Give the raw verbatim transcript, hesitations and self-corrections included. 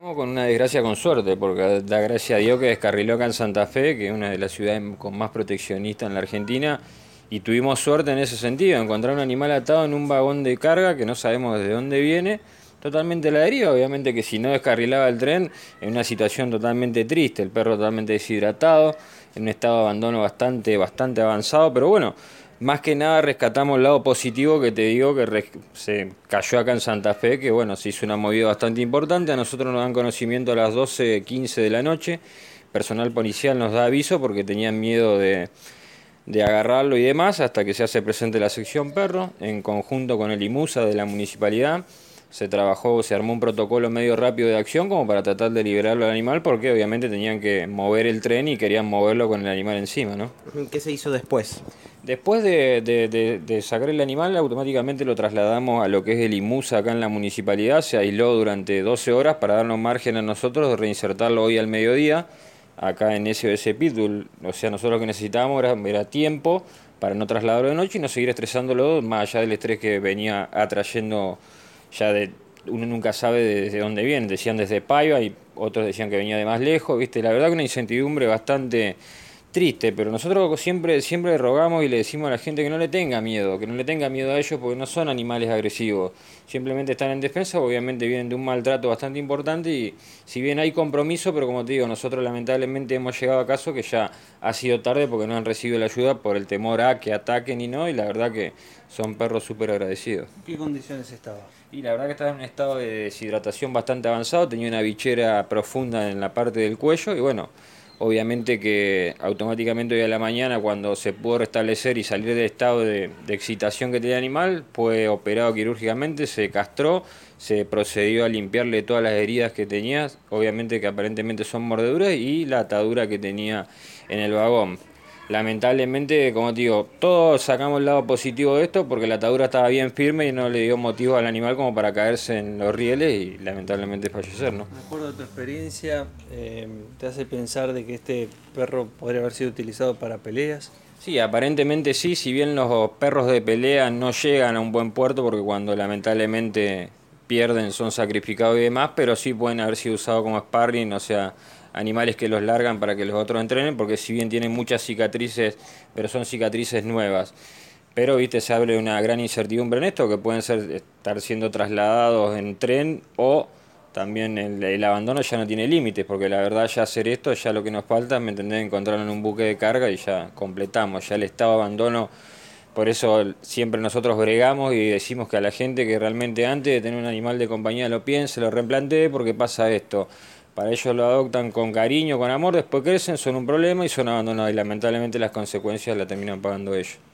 Con una desgracia con suerte, porque da gracia a Dios que descarriló acá en Santa Fe, que es una de las ciudades con más proteccionistas en la Argentina, y tuvimos suerte en ese sentido, encontrar un animal atado en un vagón de carga que no sabemos desde dónde viene, totalmente a la deriva, obviamente que si no descarrilaba el tren, en una situación totalmente triste, el perro totalmente deshidratado, en un estado de abandono bastante, bastante avanzado, pero bueno, más que nada rescatamos el lado positivo que te digo que res- se cayó acá en Santa Fe, que bueno, se hizo una movida bastante importante, a nosotros nos dan conocimiento a las doce quince de la noche, personal policial nos da aviso porque tenían miedo de, de agarrarlo y demás, hasta que se hace presente la sección perro, en conjunto con el IMUSA de la municipalidad, se trabajó, se armó un protocolo medio rápido de acción como para tratar de liberarlo al animal, porque obviamente tenían que mover el tren y querían moverlo con el animal encima, ¿no? ¿Qué se hizo después? Después de, de- de- de sacar el animal, automáticamente lo trasladamos a lo que es el IMUSA acá en la municipalidad. Se aisló durante doce horas para darnos margen a nosotros de reinsertarlo hoy al mediodía, acá en S O S Pitbull. O sea, nosotros lo que necesitábamos era, era tiempo para no trasladarlo de noche y no seguir estresándolo, más allá del estrés que venía atrayendo ya de... Uno nunca sabe desde dónde viene. Decían desde Paiva y otros decían que venía de más lejos, ¿viste? La verdad que una incertidumbre bastante triste, pero nosotros siempre, siempre rogamos y le decimos a la gente que no le tenga miedo, que no le tenga miedo a ellos porque no son animales agresivos, simplemente están en defensa, obviamente vienen de un maltrato bastante importante y si bien hay compromiso, pero como te digo, nosotros lamentablemente hemos llegado a casos que ya ha sido tarde porque no han recibido la ayuda por el temor a que ataquen y no, y la verdad que son perros súper agradecidos. ¿En qué condiciones estaba? Y la verdad que estaba en un estado de deshidratación bastante avanzado, tenía una bichera profunda en la parte del cuello y bueno, obviamente que automáticamente hoy a la mañana cuando se pudo restablecer y salir del estado de, de excitación que tenía el animal, fue operado quirúrgicamente, se castró, se procedió a limpiarle todas las heridas que tenía, obviamente que aparentemente son mordeduras y la atadura que tenía en el vagón. Lamentablemente, como te digo, todos sacamos el lado positivo de esto porque la atadura estaba bien firme y no le dio motivo al animal como para caerse en los rieles y lamentablemente fallecer, ¿no? De acuerdo a tu experiencia, eh, ¿te hace pensar de que este perro podría haber sido utilizado para peleas? Sí, aparentemente sí, si bien los perros de pelea no llegan a un buen puerto porque cuando lamentablemente pierden son sacrificados y demás, pero sí pueden haber sido usados como sparring, o sea, animales que los largan para que los otros entrenen, porque si bien tienen muchas cicatrices, pero son cicatrices nuevas. Pero, viste, se habla de una gran incertidumbre en esto, que pueden ser estar siendo trasladados en tren o también el, el abandono ya no tiene límites, porque la verdad ya hacer esto, ya lo que nos falta, me entendés, encontrarlo en un buque de carga y ya completamos, ya el estado de abandono, por eso siempre nosotros bregamos y decimos que a la gente que realmente antes de tener un animal de compañía lo piense, lo replantee, porque pasa esto. Para ellos lo adoptan con cariño, con amor, después crecen, son un problema y son abandonados y lamentablemente las consecuencias las terminan pagando ellos.